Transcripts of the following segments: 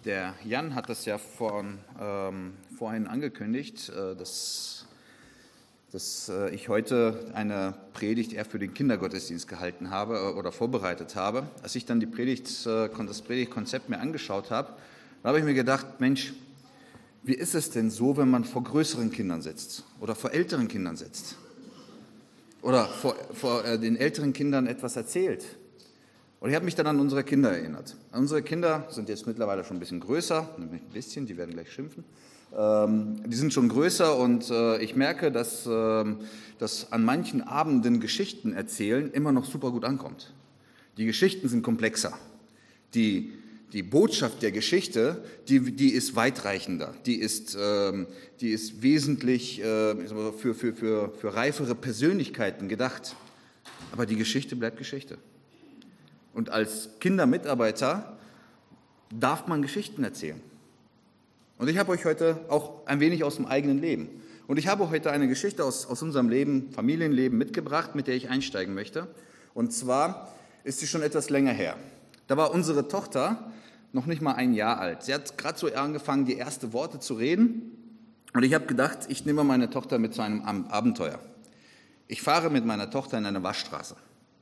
Der Jan hat das ja vorhin angekündigt, dass ich heute eine Predigt eher für den Kindergottesdienst gehalten habe oder vorbereitet habe. Als ich dann das Predigtkonzept mir angeschaut habe, habe ich mir gedacht, Mensch, wie ist es denn so, wenn man vor größeren Kindern sitzt oder vor älteren Kindern sitzt oder vor den älteren Kindern etwas erzählt? Und ich habe mich dann an unsere Kinder erinnert. Unsere Kinder sind jetzt mittlerweile schon ein bisschen größer, nämlich ein bisschen, die werden gleich schimpfen. Die sind schon größer und ich merke, dass an manchen Abenden Geschichten erzählen immer noch super gut ankommt. Die Geschichten sind komplexer. Die Botschaft der Geschichte, die ist weitreichender, die ist wesentlich für reifere Persönlichkeiten gedacht. Aber die Geschichte bleibt Geschichte. Und als Kindermitarbeiter darf man Geschichten erzählen. Und ich habe euch heute auch ein wenig aus dem eigenen Leben. Und ich habe heute eine Geschichte aus unserem Leben, Familienleben mitgebracht, mit der ich einsteigen möchte. Und zwar ist sie schon etwas länger her. Da war unsere Tochter noch nicht mal 1 Jahr alt. Sie hat gerade so angefangen, die ersten Worte zu reden. Und ich habe gedacht, ich nehme meine Tochter mit zu einem Abenteuer. Ich fahre mit meiner Tochter in eine Waschstraße.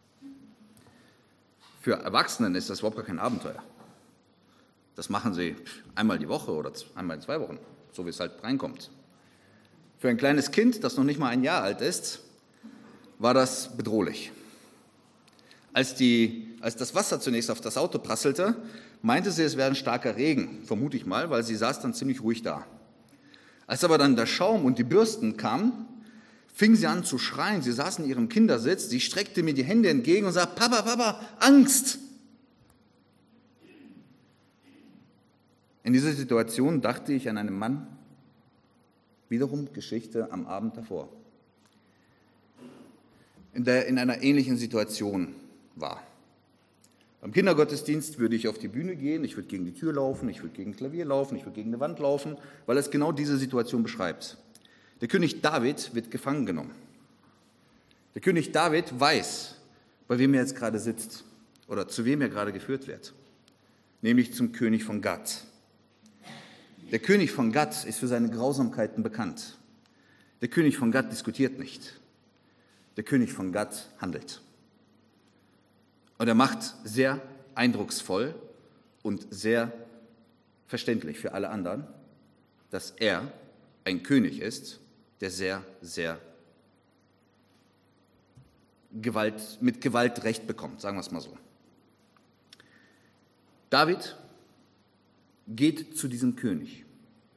Für Erwachsenen ist das überhaupt gar kein Abenteuer. Das machen sie einmal die Woche oder einmal in 2 Wochen, so wie es halt reinkommt. Für ein kleines Kind, das noch nicht mal 1 Jahr alt ist, war das bedrohlich. Als das Wasser zunächst auf das Auto prasselte, meinte sie, es wäre ein starker Regen, vermute ich mal, weil sie saß dann ziemlich ruhig da. Als aber dann der Schaum und die Bürsten kamen, fing sie an zu schreien. Sie saß in ihrem Kindersitz, sie streckte mir die Hände entgegen und sagte, Papa, Papa, Angst! In dieser Situation dachte ich an einen Mann, wiederum Geschichte am Abend davor, der in einer ähnlichen Situation war. Beim Kindergottesdienst würde ich auf die Bühne gehen, ich würde gegen die Tür laufen, ich würde gegen ein Klavier laufen, ich würde gegen eine Wand laufen, weil es genau diese Situation beschreibt. Der König David wird gefangen genommen. Der König David weiß, bei wem er jetzt gerade sitzt oder zu wem er gerade geführt wird, nämlich zum König von Gad. Der König von Gad ist für seine Grausamkeiten bekannt. Der König von Gad diskutiert nicht. Der König von Gad handelt. Und er macht sehr eindrucksvoll und sehr verständlich für alle anderen, dass er ein König ist, der sehr, sehr mit Gewalt Recht bekommt, sagen wir es mal so. David geht zu diesem König.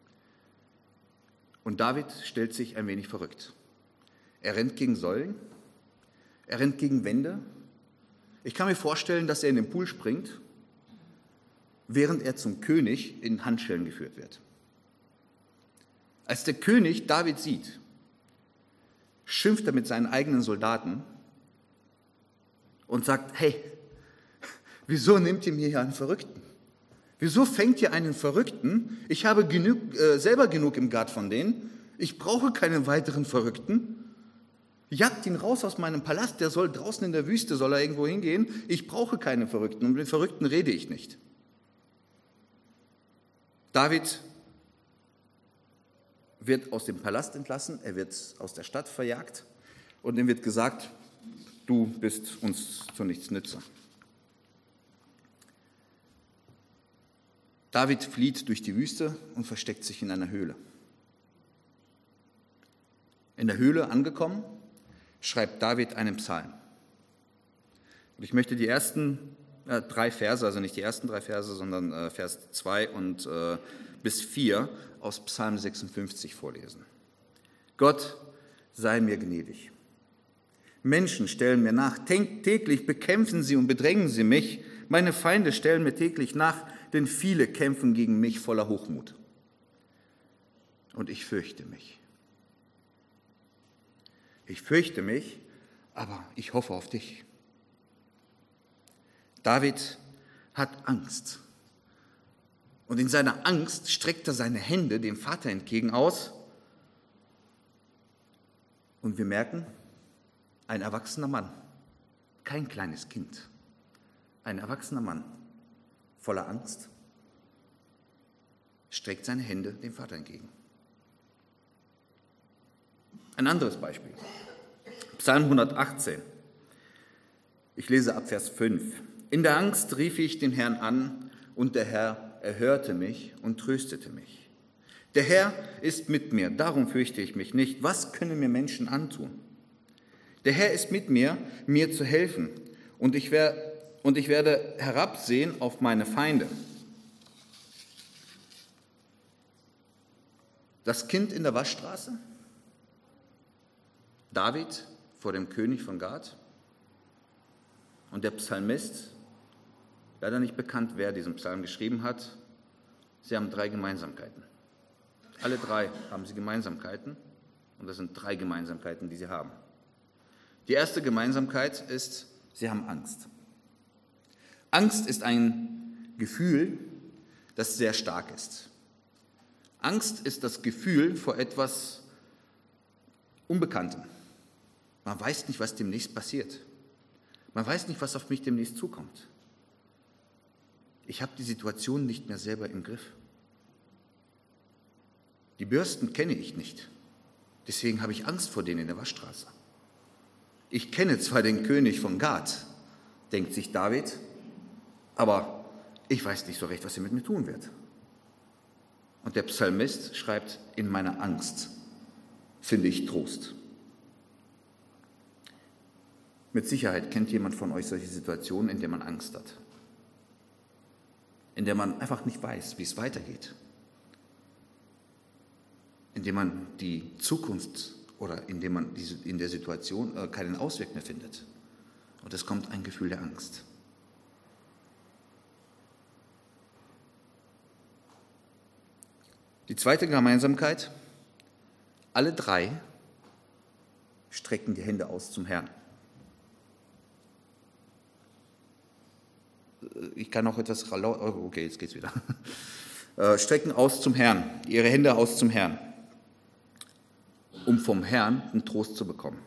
Und David stellt sich ein wenig verrückt. Er rennt gegen Säulen, er rennt gegen Wände. Ich kann mir vorstellen, dass er in den Pool springt, während er zum König in Handschellen geführt wird. Als der König David sieht, schimpft er mit seinen eigenen Soldaten und sagt, hey, wieso nehmt ihr mir hier einen Verrückten? Wieso fängt ihr einen Verrückten? Ich habe selber genug im Gard von denen. Ich brauche keinen weiteren Verrückten. Jagt ihn raus aus meinem Palast, der soll draußen in der Wüste, soll er irgendwo hingehen. Ich brauche keine Verrückten und mit den Verrückten rede ich nicht. David wird aus dem Palast entlassen, er wird aus der Stadt verjagt und ihm wird gesagt, du bist uns zu nichts nütze. David flieht durch die Wüste und versteckt sich in einer Höhle. In der Höhle angekommen, schreibt David einen Psalm. Und ich möchte die ersten 3 Verse, also nicht die ersten 3 Verse, sondern Vers 2 und bis 4 aus Psalm 56 vorlesen. Gott sei mir gnädig. Menschen stellen mir nach, täglich bekämpfen sie und bedrängen sie mich. Meine Feinde stellen mir täglich nach, denn viele kämpfen gegen mich voller Hochmut. Und ich fürchte mich. Ich fürchte mich, aber ich hoffe auf dich. David hat Angst. Und in seiner Angst streckt er seine Hände dem Vater entgegen aus. Und wir merken, ein erwachsener Mann, kein kleines Kind, ein erwachsener Mann voller Angst, streckt seine Hände dem Vater entgegen. Ein anderes Beispiel. Psalm 118. Ich lese ab Vers 5. In der Angst rief ich den Herrn an, und der Herr erhörte mich und tröstete mich. Der Herr ist mit mir, darum fürchte ich mich nicht. Was können mir Menschen antun? Der Herr ist mit mir, mir zu helfen, und ich werde herabsehen auf meine Feinde. Das Kind in der Waschstraße, David vor dem König von Gad und der Psalmist, leider nicht bekannt, wer diesen Psalm geschrieben hat. Sie haben 3 Gemeinsamkeiten. Alle 3 haben sie Gemeinsamkeiten, und das sind 3 Gemeinsamkeiten, die sie haben. Die erste Gemeinsamkeit ist, sie haben Angst. Angst ist ein Gefühl, das sehr stark ist. Angst ist das Gefühl vor etwas Unbekanntem. Man weiß nicht, was demnächst passiert. Man weiß nicht, was auf mich demnächst zukommt. Ich habe die Situation nicht mehr selber im Griff. Die Bürsten kenne ich nicht. Deswegen habe ich Angst vor denen in der Waschstraße. Ich kenne zwar den König von Gad, denkt sich David, aber ich weiß nicht so recht, was er mit mir tun wird. Und der Psalmist schreibt, in meiner Angst finde ich Trost. Mit Sicherheit kennt jemand von euch solche Situationen, in der man Angst hat. In der man einfach nicht weiß, wie es weitergeht. In der man die Zukunft oder in der man in der Situation keinen Ausweg mehr findet. Und es kommt ein Gefühl der Angst. Die zweite Gemeinsamkeit, alle 3 strecken die Hände aus zum Herrn. Ich kann auch etwas okay, jetzt geht's wieder. Strecken aus zum Herrn, ihre Hände aus zum Herrn, um vom Herrn einen Trost zu bekommen.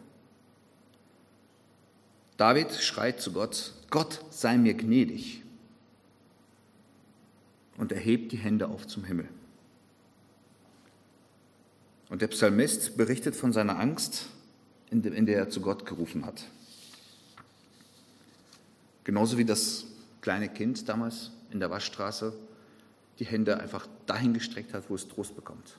David schreit zu Gott, Gott sei mir gnädig, und er hebt die Hände auf zum Himmel. Und der Psalmist berichtet von seiner Angst, in der er zu Gott gerufen hat. Genauso wie das kleine Kind damals in der Waschstraße die Hände einfach dahin gestreckt hat, wo es Trost bekommt.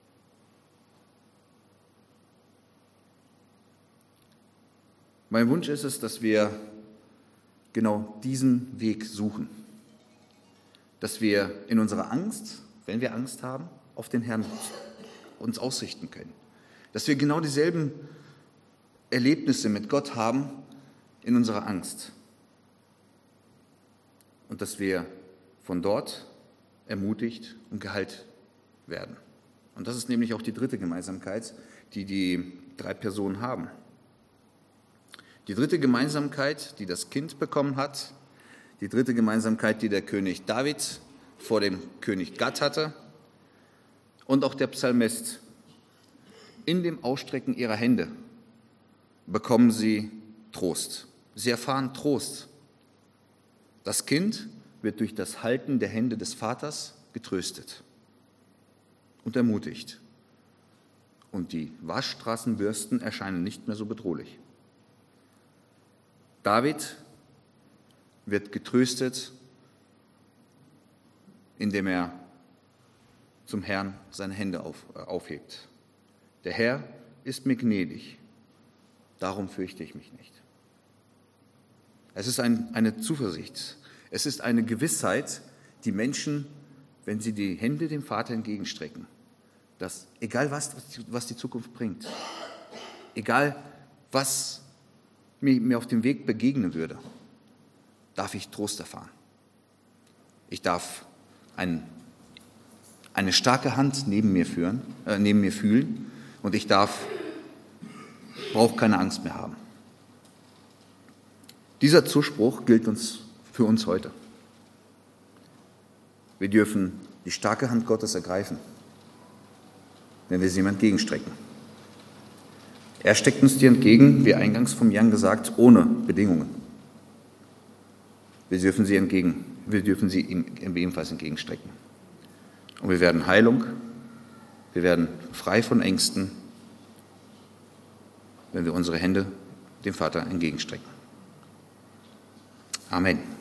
Mein Wunsch ist es, dass wir genau diesen Weg suchen. Dass wir in unserer Angst, wenn wir Angst haben, auf den Herrn uns ausrichten können. Dass wir genau dieselben Erlebnisse mit Gott haben in unserer Angst. Und dass wir von dort ermutigt und geheilt werden. Und das ist nämlich auch die dritte Gemeinsamkeit, die die 3 Personen haben. Die dritte Gemeinsamkeit, die das Kind bekommen hat, die dritte Gemeinsamkeit, die der König David vor dem König Gad hatte und auch der Psalmist. In dem Ausstrecken ihrer Hände bekommen sie Trost. Sie erfahren Trost. Das Kind wird durch das Halten der Hände des Vaters getröstet und ermutigt. Und die Waschstraßenbürsten erscheinen nicht mehr so bedrohlich. David wird getröstet, indem er zum Herrn seine Hände aufhebt. Der Herr ist mir gnädig, darum fürchte ich mich nicht. Es ist eine Zuversicht, es ist eine Gewissheit, die Menschen, wenn sie die Hände dem Vater entgegenstrecken, dass egal was die Zukunft bringt, egal was mir auf dem Weg begegnen würde, darf ich Trost erfahren. Ich darf eine starke Hand neben mir fühlen und ich brauche keine Angst mehr haben. Dieser Zuspruch gilt für uns heute. Wir dürfen die starke Hand Gottes ergreifen, wenn wir sie ihm entgegenstrecken. Er steckt uns die entgegen, wie eingangs vom Jan gesagt, ohne Bedingungen. Wir dürfen sie ihm ebenfalls entgegenstrecken. Und wir werden Heilung, wir werden frei von Ängsten, wenn wir unsere Hände dem Vater entgegenstrecken. Amen.